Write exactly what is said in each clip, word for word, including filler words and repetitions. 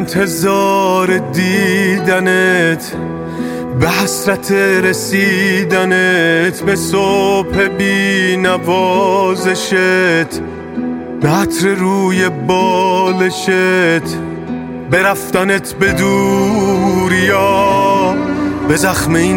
انتظار دیدنت، به حسرت رسیدنت، به صبح بی نوازشت، به عطر روی بالشت، به رفتنت به دوریا، به زخم این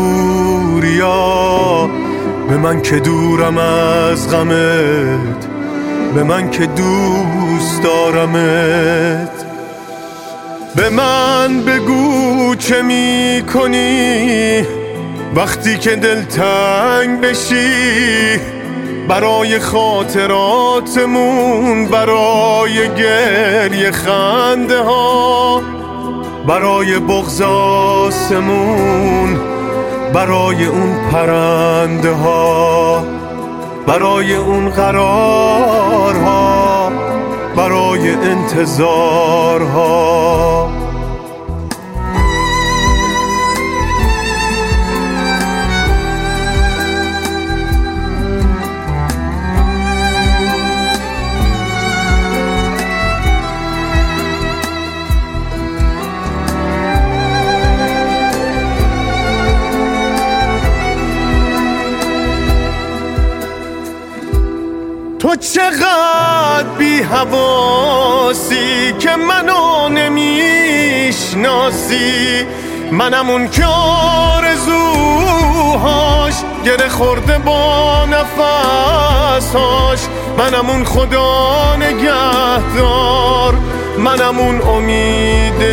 صبوریا، به من که دورم از غمت، به من که دوست دارمت. به من بگو چه می کنی وقتی که دلتنگ بشی، برای خاطراتمون، برای گریه خنده ها، برای بغض آسمون، برای اون پرنده ها، برای اون قرارها، برای انتظارها. تو چقدر بی حواسی که منو نمیشناسی، منم اون که آرزوهاش گره خورده با نفسهاش، منم اون خدا نگهدار، منم اون امید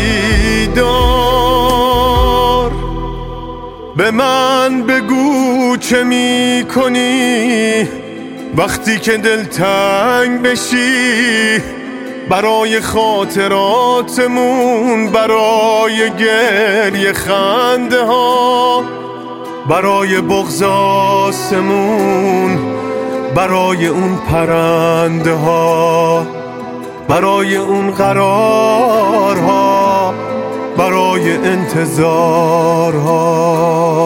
دیدار. به من بگو چه می کنی وقتی که دلتنگ بشی، برای خاطراتمون، برای گریه خنده ها، برای بغض آسمون، برای اون پرنده ها، برای اون قرارها، برای انتظارها.